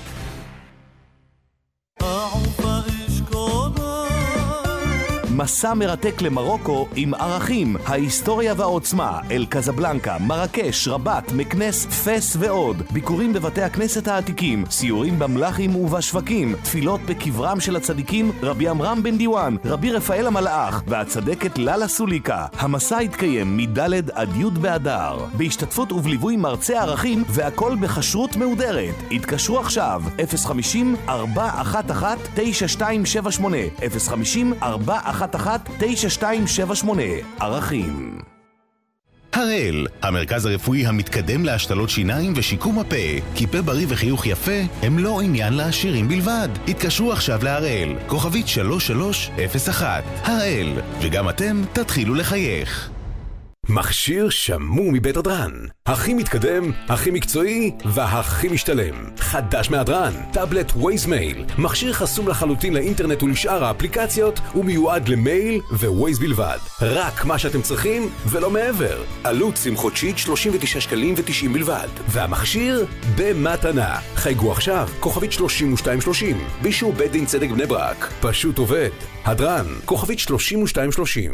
מסע מרתק למרוקו עם ערכים, ההיסטוריה והעוצמה, אל קזבלנקה, מרקש, רבת, מקנס, פס ועוד. ביקורים בבתי הכנסת העתיקים, סיורים במלאכים ובשווקים, תפילות בקברם של הצדיקים רבי אמרם בן דיואן, רבי רפאל המלאך והצדקת ללה סוליקה. המסע יתקיים מדלת עד י' באדר, בהשתתפות ובליווי מרצה ערכים, והכל בחשרות מהודרת. התקשרו עכשיו אפס חמישים ארבע אחת אחת תשע שתיים שבע שמונה, אפס חמישים ארבע אחת אחת תשע שתיים שבע שמונה. ערכים. הראל, המרכז הרפואי המתקדם להשתלות שיניים ושיקום הפה, כי פה בריא וחיוך יפה הם לא עניין לעשירים בלבד. התקשרו עכשיו להראל, כוכבית שלוש שלוש אפס אחת. הראל, וגם אתם תתחילו לחייך. מכשיר שמור מבית הדרן, הכי מתקדם, הכי מקצועי והכי משתלם. חדש מהדרן, טאבלט ווייז מייל, מכשיר חסום לחלוטין לאינטרנט ולשאר האפליקציות, ומיועד למייל ווייז בלבד. רק מה שאתם צריכים ולא מעבר. עלות sim חודשית שלושים ותשעה שקלים ותשעים בלבד, והמכשיר במתנה. חייגו עכשיו, כוכבית שלושים ושתיים שלושים, באישור בית דין צדק בני ברק. פשוט עובד. הדרן, כוכבית שלושים ושתיים שלושים.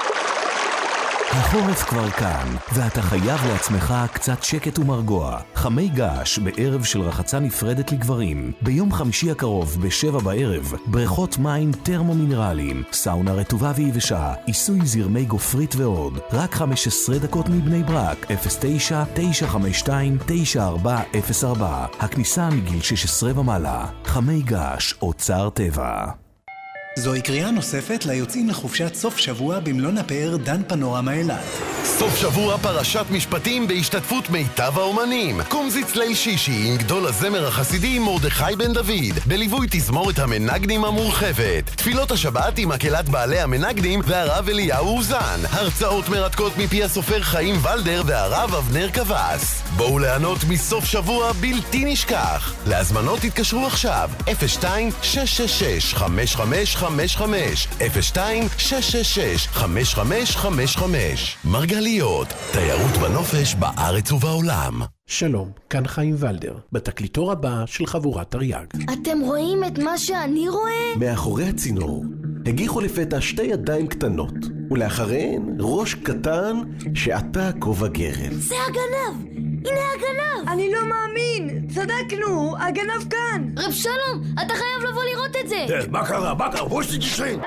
החורף כבר כאן, ואתה חייב לעצמך קצת שקט ומרגוע. חמי געש בערב של רחצה נפרדת לגברים. ביום חמישי הקרוב בשבע בערב, בריכות מים טרמו-מינרליים, סאונה רטובה ויבשה, עיסוי זרמי גופרית ועוד. רק חמש עשרה דקות מבני ברק, אפס תשע תשע חמש שתיים תשע ארבע אפס ארבע. הכניסה מגיל שש עשרה ומעלה. חמי געש, אוצר טבע. זוהי קריאה נוספת ליוצאים לחופשת סוף שבוע במלון הפאר דן פנורמה אילת. סוף שבוע פרשת משפטים בהשתתפות מיטב האומנים. קומזיץ ליל שישי עם גדול הזמר החסידי מרדכי בן דוד, בליווי תזמורת המנגנים המורחבת. תפילות השבת עם מקהלת בעלי המנגנים והרב אליהו אוזן. הרצאות מרתקות מפי הסופר חיים ולדר והרב אבנר קבס. בואו ליהנות מסוף שבוע בלתי נשכח. להזמנות תתקשרו עכשיו אפס שתיים שש שש שש חמש חמש חמש חמש אפס שתיים שש שש שש חמש חמש חמש חמש. מרגליות, תיירות בנופש בארץ ובעולם. שלום, כאן חיים ולדר, בתקליטור הבא של חבורת תרי"ג. אתם רואים את מה שאני רואה? מאחורי הצינור הגיחו לפתע שתי ידיים קטנות, ולאחריהן ראש קטן שעתה כובע גרב. זה הגנב! הנה הגנב! אני לא מאמין! צדקנו! הגנב כאן! רב שלום, אתה חייב לבוא לראות את זה! מה קרה? מה קרה? בוא שתשכן!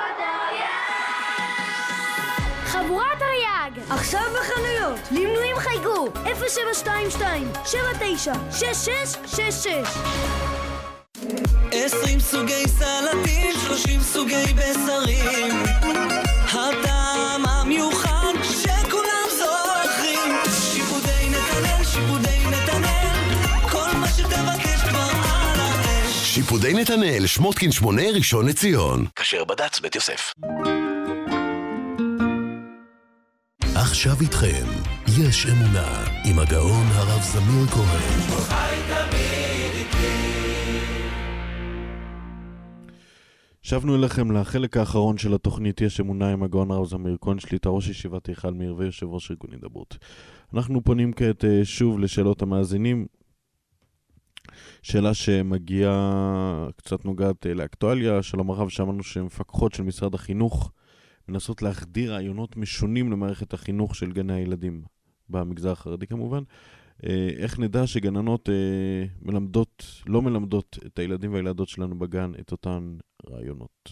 חבורת תרי"ג! עכשיו בחנויות! למנויים חייגו! אפס שבע שתיים שתיים שבע תשע שש שש שש שש. עשרים סוגי סלטים, שלושים סוגי בשרים, הטעם המיוחד שכולם זוכרים. שיפודי נתנאל, שיפודי נתנאל, כל מה שתבקש כבר על האש. שיפודי נתנאל, שמוטקין שמונה, ראשון לציון. כשר בד"ץ בית יוסף. עכשיו איתכם, יש אמונה, עם הגאון הרב זמיר כהן. שבנו אליכם לחלק האחרון של התוכנית יש אמונה עם הגאון הרב זמיר כהן, שליטה ראש ישיבת היכל מאיר ויושב ראש ארגון הידברות. אנחנו פונים כעת שוב לשאלות המאזינים. שאלה שמגיעה קצת נוגעת לאקטואליה. שלום הרב, שמענו שמפקחות של משרד החינוך מנסות להחדיר רעיונות משונים למערכת החינוך של גני הילדים, במגזר החרדי כמובן. איך נדע שגננות מלמדות, לא מלמדות את הילדים והילדות שלנו בגן את אותן רעיונות?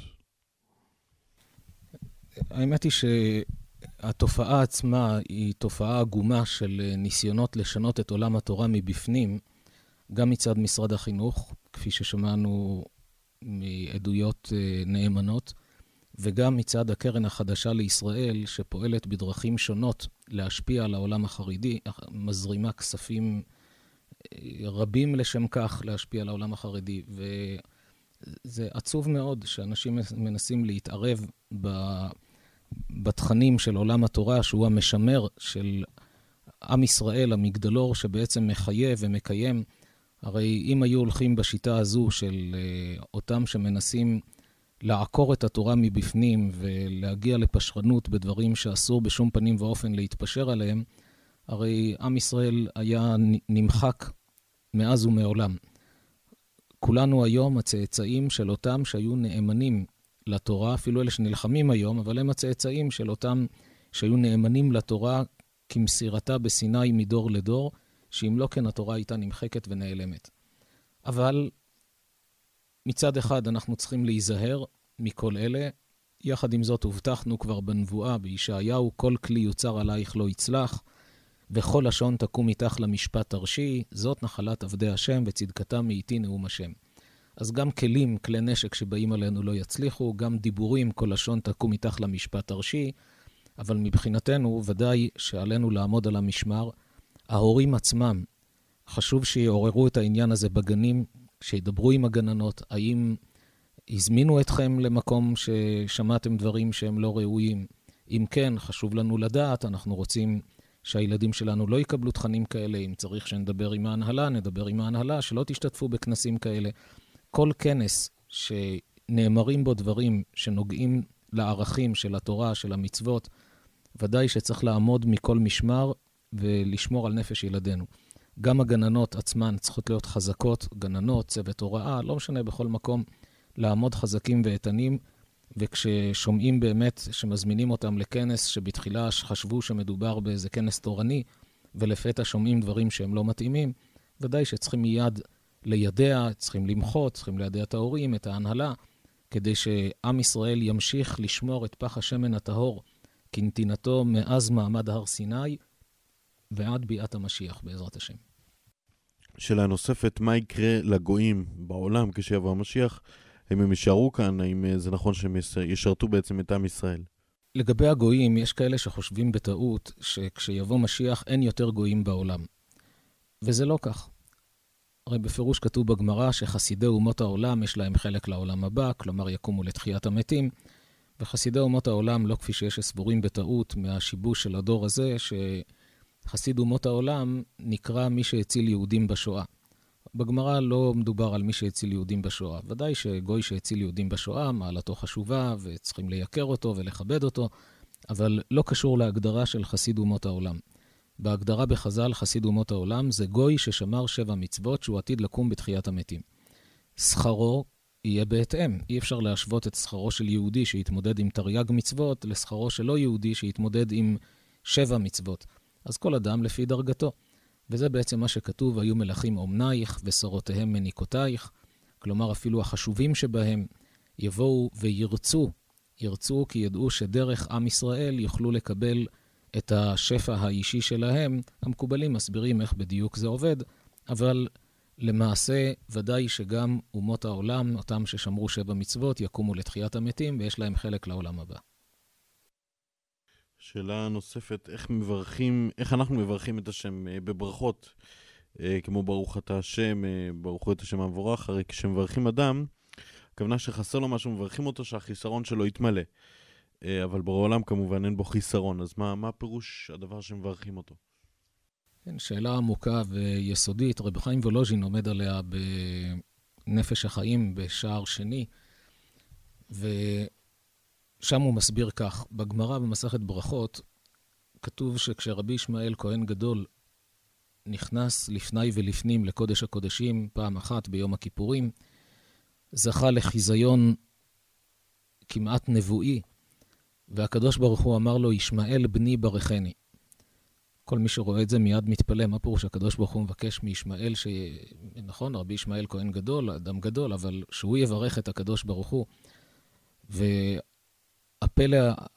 האמת היא שהתופעה עצמה היא תופעה עגומה של ניסיונות לשנות את עולם התורה מבפנים, גם מצד משרד החינוך, כפי ששמענו מעדויות נאמנות, וגם מצד הקרן החדשה לישראל, שפועלת בדרכים שונות להשפיע על העולם החרדי, מזרימה כספים רבים לשם כך להשפיע על העולם החרדי. וזה עצוב מאוד שאנשים מנסים להתערב בתכנים של עולם התורה, שהוא המשמר של עם ישראל, המגדלור, שבעצם מחייב ומקיים. הרי אם היו הולכים בשיטה הזו של אותם שמנסים לעקור את התורה מבפנים ולהגיע לפשרנות בדברים שאסור בשום פנים ואופן להתפשר עליהם, הרי עם ישראל היה נמחק מאז ומעולם. כולנו היום הצאצאים של אותם שהיו נאמנים לתורה, אפילו אלה שנלחמים היום, אבל הם הצאצאים של אותם שהיו נאמנים לתורה כמסירתה בסיני מדור לדור, שאם לא כן התורה הייתה נמחקת ונעלמת. אבל מצד אחד אנחנו צריכים להיזהר מכל אלה. יחד עם זאת הובטחנו כבר בנבואה בישעיהו, כל כלי יוצר עלייך לא יצלח, וכל לשון תקום איתך למשפט תרשי, זאת נחלת עבדי השם וצדקתם מאיתי נאום השם. אז גם כלים, כלי נשק שבאים עלינו לא יצליחו, גם דיבורים, כל לשון תקום איתך למשפט תרשי, אבל מבחינתנו ודאי שעלינו לעמוד על המשמר. ההורים עצמם, חשוב שיעוררו את העניין הזה בגנים, שידברו עם הגננות, האם הזמינו אתכם למקום ששמעתם דברים שהם לא ראויים? אם כן, חשוב לנו לדעת, אנחנו רוצים שהילדים שלנו לא יקבלו תכנים כאלה, אם צריך שנדבר עם ההנהלה, נדבר עם ההנהלה, שלא תשתתפו בכנסים כאלה. כל כנס שנאמרים בו דברים שנוגעים לערכים של התורה, של המצוות, ודאי שצריך לעמוד מכל משמר ולשמור על נפש ילדינו. גם הגננות עצמן צריכות להיות חזקות, גננות, צוות הוראה, לא משנה בכל מקום, לעמוד חזקים ואיתנים, וכששומעים באמת שמזמינים אותם לכנס שבתחילה חשבו שמדובר באיזה כנס תורני, ולפתע שומעים דברים שהם לא מתאימים, ודאי שצריכים מיד לידע, צריכים למחות, צריכים לידע את ההורים, את ההנהלה, כדי שעם ישראל ימשיך לשמור את פח השמן הטהור, כנתינתו מאז מעמד הר סיני, ועד ביאת המשיח בעזרת השם. שאלה נוספת, מה יקרה לגויים בעולם כשיבוא המשיח? האם הם יישארו כאן, האם זה נכון שהם ישרתו בעצם את עם ישראל? לגבי הגויים, יש כאלה שחושבים בטעות שכשיבוא משיח אין יותר גויים בעולם. וזה לא כך. הרי בפירוש כתוב בגמרא שחסידי אומות העולם יש להם חלק לעולם הבא, כלומר יקומו לתחיית המתים, וחסידי אומות העולם, לא כפי שיש סבורים בטעות מהשיבוש של הדור הזה, שחסיד אומות העולם נקרא מי שהציל יהודים בשואה. בגמרא לא מדובר על מי שהציל יהודים בשואה. ודאי שגוי שהציל יהודים בשואה, מעלתו חשובה, וצריכים לייקר אותו ולכבד אותו, אבל לא קשור להגדרה של חסיד אומות העולם. בהגדרה בחז"ל, חסיד אומות העולם זה גוי ששמר שבע מצוות שהוא עתיד לקום בתחיית המתים. שכרו יהיה בהתאם. אי אפשר להשוות את שכרו של יהודי שהתמודד עם תרי"ג מצוות לשכרו של לא יהודי שהתמודד עם שבע מצוות. אז כל אדם לפי דרגתו. וזה בעצם מה שכתוב, היו מלכים אומנייך ושרותיהם מניקותייך. כלומר, אפילו החשובים שבהם יבואו וירצו, ירצו כי ידעו שדרך עם ישראל יוכלו לקבל את השפע האישי שלהם. המקובלים מסבירים איך בדיוק זה עובד, אבל למעשה ודאי שגם אומות העולם, אותם ששמרו שבע מצוות, יקומו לתחיית המתים ויש להם חלק לעולם הבא. שאלה נוספת, איך מברכים, איך אנחנו מברכים את השם בברכות, כמו ברוך אתה השם, ברוך את השם המבורך, הרי כשמברכים אדם, הכוונה שחסר לו משהו, מברכים אותו שהחיסרון שלו יתמלא. אבל בעולם כמובן אין בו חיסרון, אז מה, מה פירוש הדבר שמברכים אותו? כן, שאלה עמוקה ויסודית, רבי חיים וולוז'ין עומד עליה בנפש החיים בשער שני, ושם הוא מסביר כך, בגמרא במסכת ברכות, כתוב שכשרבי ישמעאל כהן גדול נכנס לפני ולפנים לקודש הקודשים פעם אחת ביום הכיפורים, זכה לחיזיון כמעט נבואי, והקדוש ברוך הוא אמר לו, ישמעאל בני ברכני. כל מי שרואה את זה מיד מתפלא, מה פירוש הקדוש ברוך הוא מבקש מישמעאל, ש... נכון, רבי ישמעאל כהן גדול, אדם גדול, אבל שהוא יברך את הקדוש ברוך הוא. והפלא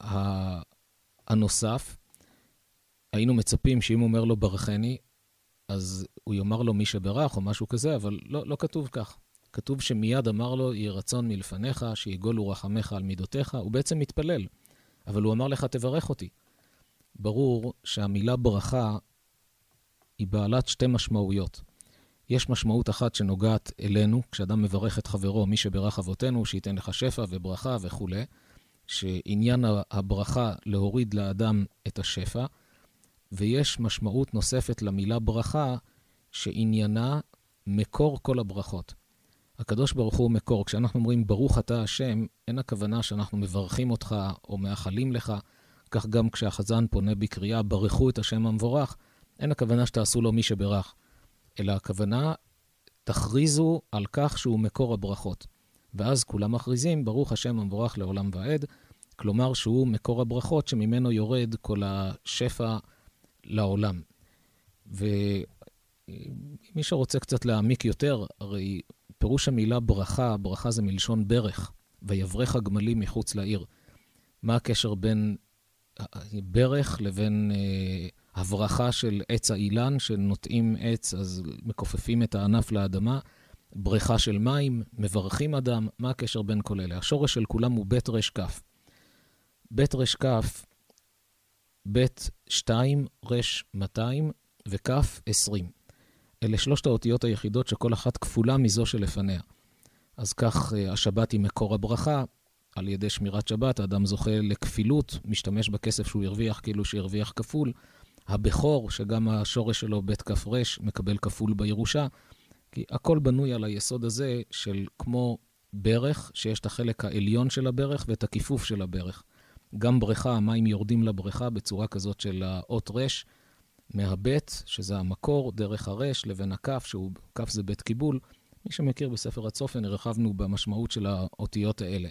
הנוסף, היינו מצפים שאם הוא אומר לו ברכני, אז הוא יאמר לו מי שברך או משהו כזה, אבל לא, לא כתוב כך. כתוב שמיד אמר לו, יהי רצון מלפניך, שיגולו רחמך על מידותיך, הוא בעצם מתפלל. אבל הוא אמר לך, תברך אותי. ברור שהמילה ברכה היא בעלת שתי משמעויות. יש משמעות אחת שנוגעת אלינו, כשאדם מברך את חברו, מי שברך אבותינו, שייתן לך שפע וברכה וכו', שעניין הברכה להוריד לאדם את השפע, ויש משמעות נוספת למילה ברכה, שעניינה מקור כל הברכות. הקדוש ברוך הוא מקור. כשאנחנו אומרים ברוך אתה השם, אין הכוונה שאנחנו מברכים אותך או מאחלים לך, כך גם כשהחזן פונה בקריאה, ברכו את השם המבורך, אין הכוונה שתעשו לו מי שברך, אלא הכוונה, תכריזו על כך שהוא מקור הברכות. ואז כולם מכריזים, ברוך השם המבורך לעולם ועד, כלומר שהוא מקור הברכות שממנו יורד כל השפע לעולם. ומי שרוצה קצת להעמיק יותר, הרי פירוש המילה ברכה, ברכה זה מלשון ברך, ויברך הגמלים מחוץ לעיר. מה הקשר בין ברך לבין אה, הברכה של עץ האילן, שנוטעים עץ, אז מכופפים את הענף לאדמה, בריכה של מים, מברכים אדם, מה הקשר בין כל אלה? השורש של כולם הוא בית רש כף. בית רש כף, בית שתיים, רש מאתיים וכף עשרים. אלה שלושת האותיות היחידות שכל אחת כפולה מזו שלפניה. אז כך השבת היא מקור הברכה, על ידי שמירת שבת, האדם זוכה לכפילות, משתמש בכסף שהוא הרוויח כאילו שהרוויח כפול. הבכור, שגם השורש שלו בית כף רש, מקבל כפול בירושה. כי הכל בנוי על היסוד הזה של כמו ברך, שיש את החלק העליון של הברך ואת הכיפוף של הברך. גם בריכה, המים יורדים לבריכה בצורה כזאת של האות רש, מהבית, שזה המקור, דרך הרש, לבין הכף, שהוא, כף זה בית קיבול. מי שמכיר בספר הצופן, הרחבנו במשמעות של האותיות האלה.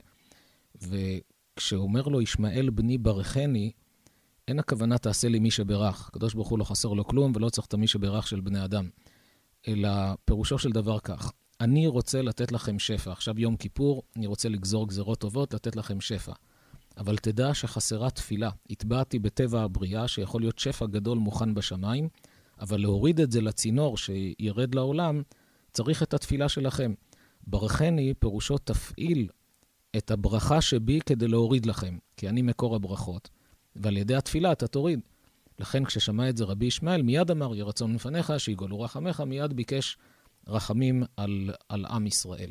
וכשאומר לו, ישמעאל בני ברכני, אין הכוונה תעשה לי מי שברך. הקדוש ברוך הוא לא חסר לו כלום, ולא צריך את מי שברך של בני אדם. אלא פירושו של דבר כך, אני רוצה לתת לכם שפע. עכשיו יום כיפור, אני רוצה לגזור גזרות טובות, לתת לכם שפע. אבל תדע שחסרה תפילה. התבעתי בטבע הבריאה, שיכול להיות שפע גדול מוכן בשמיים, אבל להוריד את זה לצינור שירד לעולם, צריך את התפילה שלכם. ברכני פירושו תפעיל את הברכה שבי כדי להוריד לכם, כי אני מקור הברכות, ועל ידי התפילה אתה תוריד. לכן כששמע את זה רבי ישמעאל, מיד אמר, יהי רצון לפניך, שיגאלו רחמך, מיד ביקש רחמים על, על עם ישראל.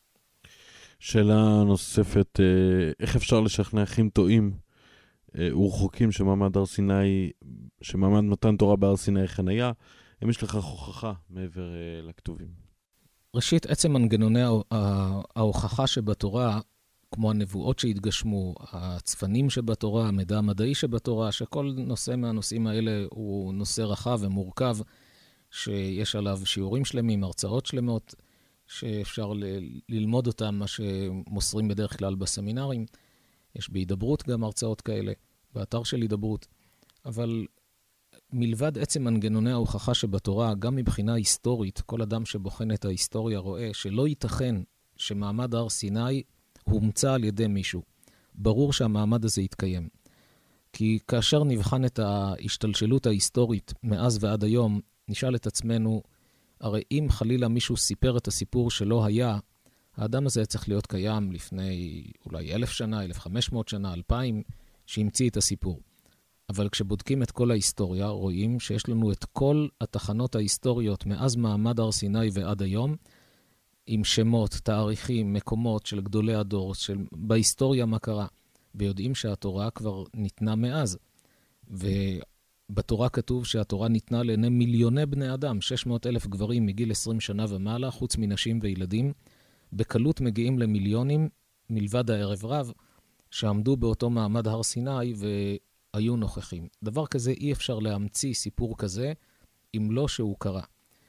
שאלה נוספת, איך אפשר לשכנע אחים טועים ורחוקים שמעמד הר סיני, שמעמד מתן תורה בהר סיני חניה, אם יש לך הוכחה מעבר לכתובים? ראשית, עצם מנגנוני ההוכחה שבתורה, כמו הנבואות שהתגשמו, הצפנים שבתורה, המידע המדעי שבתורה, שכל נושא מהנושאים האלה הוא נושא רחב ומורכב, שיש עליו שיעורים שלמים, הרצאות שלמות, שאפשר ל- ללמוד אותם, מה שמוסרים בדרך כלל בסמינרים. יש בהידברות גם הרצאות כאלה, באתר של הידברות. אבל מלבד עצם מנגנוני ההוכחה שבתורה, גם מבחינה היסטורית, כל אדם שבוחן את ההיסטוריה רואה שלא ייתכן שמעמד הר סיני הומצא על ידי מישהו. ברור שהמעמד הזה יתקיים. כי כאשר נבחן את ההשתלשלות ההיסטורית מאז ועד היום, נשאל את עצמנו, הרי אם חלילה מישהו סיפר את הסיפור שלא היה, האדם הזה צריך להיות קיים לפני אולי אלף שנה, אלף וחמש מאות שנה, אלפיים, שהמציא את הסיפור. אבל כשבודקים את כל ההיסטוריה, רואים שיש לנו את כל התחנות ההיסטוריות מאז מעמד הר סיני ועד היום, עם שמות, תאריכים, מקומות של גדולי הדור, של בהיסטוריה מה קרה, ויודעים שהתורה כבר ניתנה מאז. ובתורה כתוב שהתורה ניתנה לעיני מיליוני בני אדם, שש מאות אלף גברים מגיל עשרים שנה ומעלה, חוץ מנשים וילדים, בקלות מגיעים למיליונים, מלבד הערב רב, שעמדו באותו מעמד הר סיני והיו נוכחים. דבר כזה אי אפשר להמציא סיפור כזה, אם לא שהוא קרה.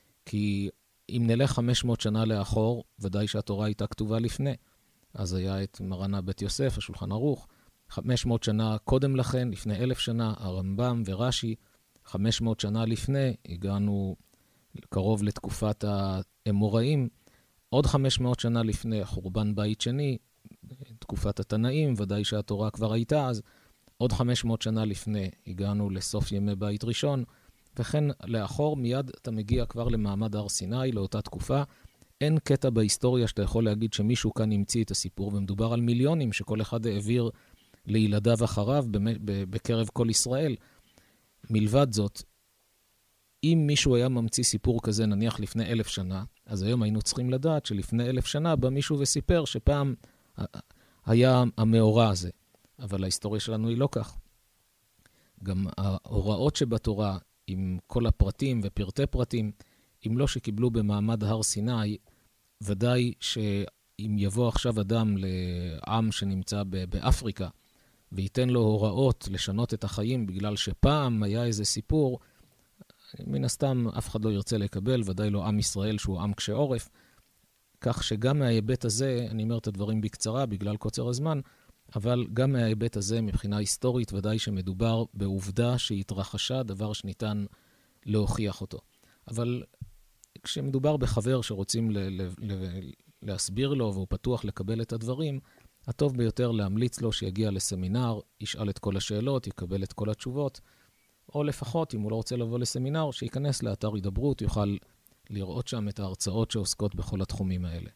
כי אם נלך חמש מאות שנה לאחור, ודאי שהתורה הייתה כתובה לפני. אז היה את מרן בית יוסף, השולחן ערוך. חמש מאות שנה קודם לכן, לפני אלף שנה, הרמב"ם ורש"י. חמש מאות שנה לפני, הגענו קרוב לתקופת האמוראים. עוד חמש מאות שנה לפני, חורבן בית שני, תקופת התנאים, ודאי שהתורה כבר הייתה אז. עוד חמש מאות שנה לפני, הגענו לסוף ימי בית ראשון. וכן לאחור מיד אתה מגיע כבר למעמד הר סיני, לאותה תקופה. אין קטע בהיסטוריה שאתה יכול להגיד שמישהו כאן המציא את הסיפור, ומדובר על מיליונים שכל אחד העביר לילדיו אחריו בקרב כל ישראל. מלבד זאת, אם מישהו היה ממציא סיפור כזה נניח לפני אלף שנה, אז היום היינו צריכים לדעת שלפני אלף שנה בא מישהו וסיפר שפעם היה המאורע הזה. אבל ההיסטוריה שלנו היא לא כך. גם ההוראות שבתורה, עם כל הפרטים ופרטי פרטים, אם לא שקיבלו במעמד הר סיני, ודאי שאם יבוא עכשיו אדם לעם שנמצא באפריקה, וייתן לו הוראות לשנות את החיים בגלל שפעם היה איזה סיפור, מן הסתם אף אחד לא ירצה לקבל, ודאי לא עם ישראל שהוא עם קשה עורף, כך שגם מההיבט הזה, אני אומר את הדברים בקצרה בגלל קוצר הזמן, אבל גם מההיבט הזה מבחינה היסטורית ודאי שמדובר בעובדה שהתרחשה, דבר שניתן להוכיח אותו. אבל כשמדובר בחבר שרוצים ל- ל- ל- להסביר לו והוא פתוח לקבל את הדברים, הטוב ביותר להמליץ לו שיגיע לסמינר, ישאל את כל השאלות, יקבל את כל התשובות, או לפחות אם הוא לא רוצה לבוא לסמינר, שיכנס לאתר הידברות, יוכל לראות שם את ההרצאות שעוסקות בכל התחומים האלה.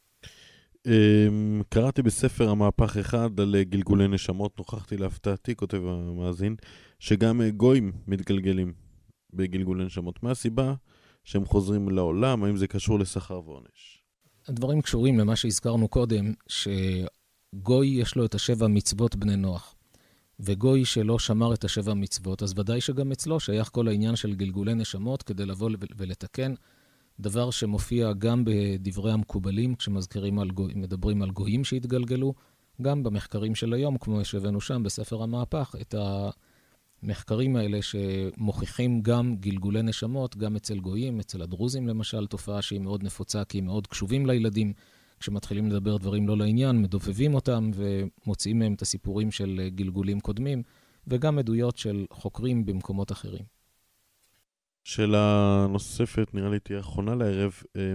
קראתי בספר המהפך אחד על גלגולי נשמות, נוכחתי להפתעתי, כותב המאזין, שגם גויים מתגלגלים בגלגולי נשמות. מה הסיבה שהם חוזרים לעולם? האם זה קשור לשכר ועונש? הדברים קשורים למה שהזכרנו קודם, שגוי יש לו את השבע מצוות בני נוח, וגוי שלא שמר את השבע מצוות, אז ודאי שגם אצלו שייך כל העניין של גלגולי נשמות כדי לבוא ולתקן, דבר שמופיע גם בדברי המקובלים, כשמזכירים על גוי, מדברים על גויים שהתגלגלו, גם במחקרים של היום, כמו שהבאנו שם בספר המהפך, את המחקרים האלה שמוכיחים גם גלגולי נשמות, גם אצל גויים, אצל הדרוזים למשל, תופעה שהיא מאוד נפוצה, כי הם מאוד קשובים לילדים, כשמתחילים לדבר דברים לא לעניין, מדופבים אותם ומוציאים מהם את הסיפורים של גלגולים קודמים, וגם עדויות של חוקרים במקומות אחרים. שאלה נוספת, נראה לי תהיה אחרונה לערב.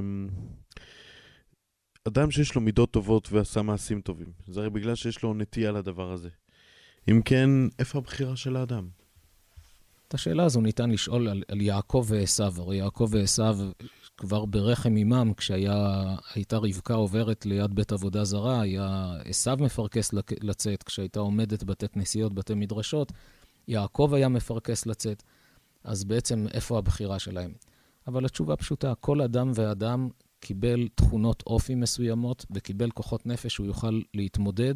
אדם שיש לו מידות טובות ועשה מעשים טובים, זה הרי בגלל שיש לו נטייה לדבר הזה. אם כן, איפה הבחירה של האדם? את השאלה הזו ניתן לשאול על, על יעקב ועשיו. הרי יעקב ועשיו כבר ברחם אימם, כשהייתה רבקה עוברת ליד בית עבודה זרה, היה עשיו מפרקס לצאת, כשהייתה עומדת בתי כנסיות, בתי מדרשות, יעקב היה מפרקס לצאת. אז בעצם איפה הבחירה שלהם? אבל התשובה פשוטה, כל אדם ואדם קיבל תכונות אופי מסוימות, וקיבל כוחות נפש שהוא יוכל להתמודד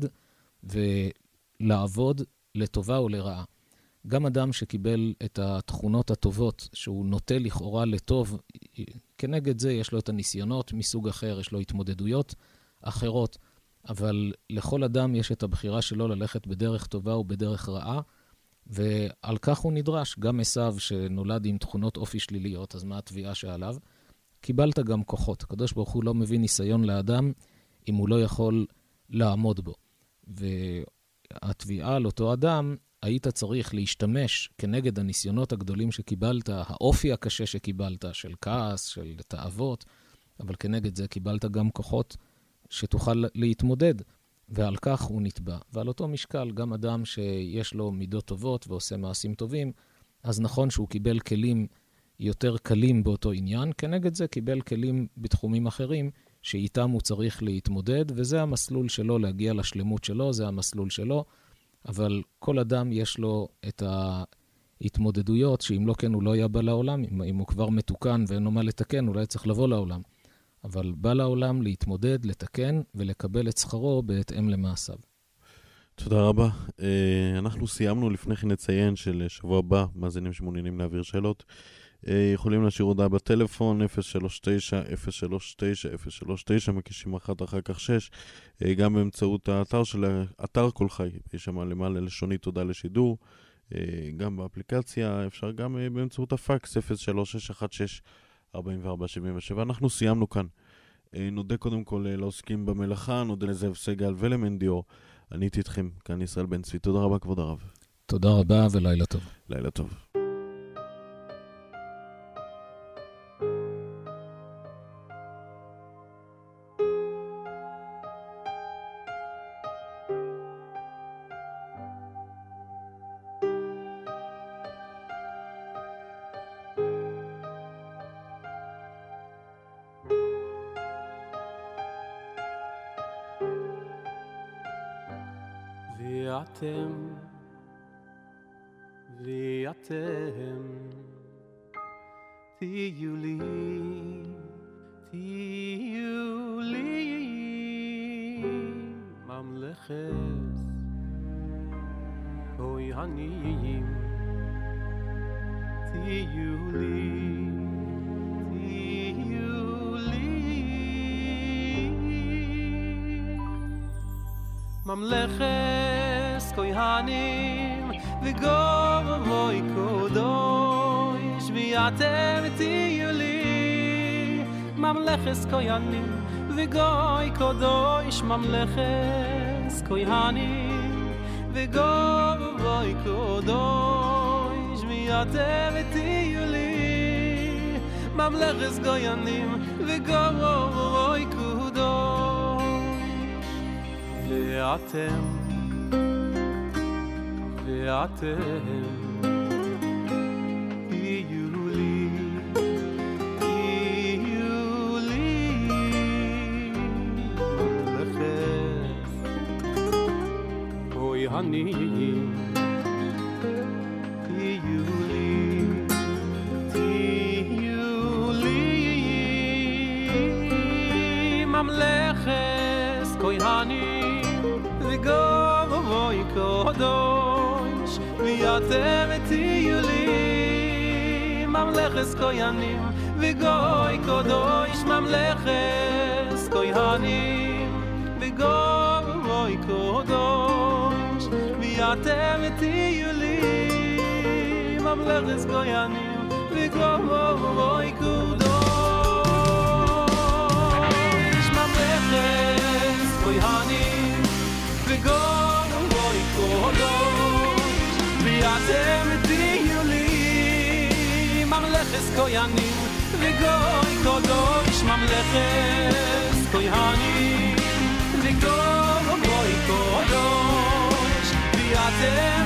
ולעבוד לטובה או לרעה. גם אדם שקיבל את התכונות הטובות, שהוא נוטה לכאורה לטוב, כנגד זה יש לו את הניסיונות מסוג אחר, יש לו התמודדויות אחרות, אבל לכל אדם יש את הבחירה שלו ללכת בדרך טובה ובדרך רעה, ועל כך הוא נדרש. גם עשיו שנולד עם תכונות אופי שליליות, אז מה התביעה שעליו? קיבלת גם כוחות. הקדוש ברוך הוא לא מביא ניסיון לאדם אם הוא לא יכול לעמוד בו. והתביעה על אותו אדם, היית צריך להשתמש כנגד הניסיונות הגדולים שקיבלת, האופי הקשה שקיבלת, של כעס, של תאוות, אבל כנגד זה קיבלת גם כוחות שתוכל להתמודד, ועל כך הוא נתבע. ועל אותו משקל, גם אדם שיש לו מידות טובות ועושה מעשים טובים, אז נכון שהוא קיבל כלים יותר קלים באותו עניין, כנגד זה קיבל כלים בתחומים אחרים, שאיתם הוא צריך להתמודד, וזה המסלול שלו להגיע לשלמות שלו, זה המסלול שלו, אבל כל אדם יש לו את ההתמודדויות, שאם לא כן הוא לא היה בא לעולם, אם, אם הוא כבר מתוקן ואין לו מה לתקן, אולי צריך לבוא לעולם. אבל בא לעולם להתמודד, לתקן ולקבל את שכרו בהתאם למעשיו. תודה רבה. אנחנו סיימנו, לפני כן נציין של שבוע הבא, מאזינים שמעוניינים להעביר שאלות. יכולים להשאיר הודעה בטלפון אפס שלוש תשע אפס שלוש תשע אפס שלוש תשע, מקישים אחת אחר כך שש, גם באמצעות האתר של אתר כל חי, יש שם למעלה לשונית תודה לשידור, גם באפליקציה, אפשר גם באמצעות הפקס אפס שלוש שש אחת שש ארבע ארבע שבע שבע. אנחנו סיימנו כאן. נודה קודם כל לעוסקים במלאכה, נודה לזאב סגל ולמנדיור. אני הייתי איתכם, כאן ישראל בן צבי. תודה רבה כבוד הרב. תודה רבה ולילה טוב. לילה טוב. ואתם, ואתם, תהיו לי, תהיו לי, ממלכת כהנים, תהיו לי, תהיו לי, ממלכת כהנים וגוי קודש, ואתם תהיו לי, ממלכת כהנים וגוי קודש, ממלכת כהנים וגוי קודש, ואתם תהיו לי, ממלכת כהנים וגוי קודש, ואתם ואתם תהיו לי, תהיו לי, ממלכת כהנים, תהיו לי, תהיו לי, ממלכת כהנים וגוי קודש, ואתם תהיו לי, ממלכת כהנים וגוי קודש, ממלכת כהנים וגוי קודש, ואתם תהיו לי, ממלכת כהנים וגוי קודש, ממלכת כהנים וגוי קודש, ואתם תהיו לי, ממלכת כהנים וגוי קודש, ממלכת כהנים וגוי קודש, ואתם